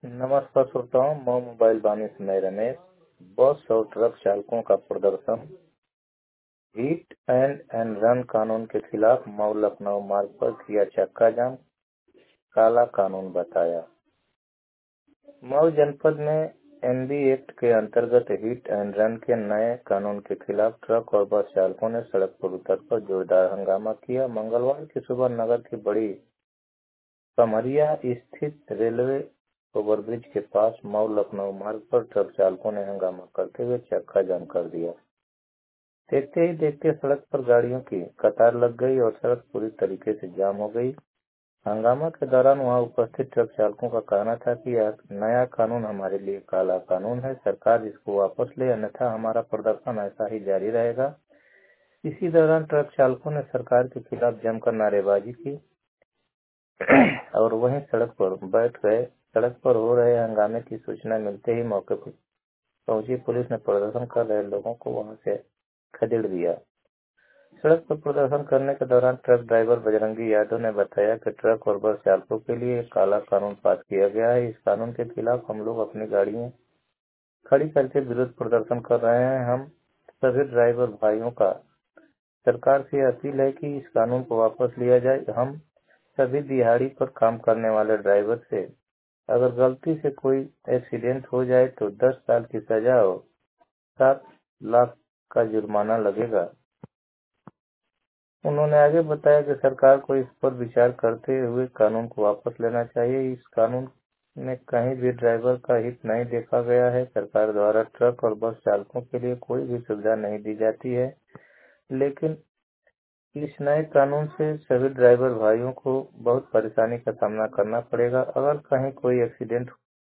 नमस्कार श्रोताओं, मैं मोबाइल वाणी से मैं रमेश। बस और ट्रक चालकों का प्रदर्शन। हिट एंड रन कानून के खिलाफ मऊ लखनऊ मार्ग पर किया चक्का जाम, काला कानून बताया। मऊ जनपद में एनबी एक्ट के अंतर्गत हिट एंड रन के नए कानून के खिलाफ ट्रक और बस चालकों ने सड़क पर उतरकर जोरदार हंगामा किया। मंगलवार की सुबह नगर की बड़ी कमरिया स्थित रेलवे ओवरब्रिज के पास मऊ लखनऊ मार्ग पर ट्रक चालकों ने हंगामा करते हुए चक्का जाम कर दिया। देखते ही देखते सड़क पर गाड़ियों की कतार लग गई और सड़क पूरी तरीके से जाम हो गई। हंगामा के दौरान वहां उपस्थित ट्रक चालकों का कहना था कि यह नया कानून हमारे लिए काला कानून है, सरकार इसको वापस ले, अन्यथा हमारा प्रदर्शन ऐसा ही जारी रहेगा। इसी दौरान ट्रक चालकों ने सरकार के खिलाफ जमकर नारेबाजी की और वहीं सड़क पर बैठ गए। सड़क पर हो रहे हंगामे की सूचना मिलते ही मौके पर पहुंची पुलिस ने प्रदर्शन कर रहे लोगों को वहां से खदेड़ दिया। सड़क पर प्रदर्शन करने के दौरान ट्रक ड्राइवर बजरंगी यादव ने बताया कि ट्रक और बस चालकों के लिए एक काला कानून पास किया गया है। इस कानून के खिलाफ हम लोग अपनी गाड़ियां खड़ी करके विरोध प्रदर्शन कर रहे हैं। हम सभी ड्राइवर भाइयों का सरकार से अपील है कि इस कानून को वापस लिया जाए। हम सभी दिहाड़ी पर काम करने वाले ड्राइवर से अगर गलती से कोई एक्सीडेंट हो जाए तो 10 साल की सजा और 7 लाख का जुर्माना लगेगा। उन्होंने आगे बताया कि सरकार को इस पर विचार करते हुए कानून को वापस लेना चाहिए। इस कानून में कहीं भी ड्राइवर का हित नहीं देखा गया है। सरकार द्वारा ट्रक और बस चालकों के लिए कोई भी सुविधा नहीं दी जाती है, लेकिन इस नए कानून से सभी ड्राइवर भाइयों को बहुत परेशानी का सामना करना पड़ेगा। अगर कहीं कोई एक्सीडेंट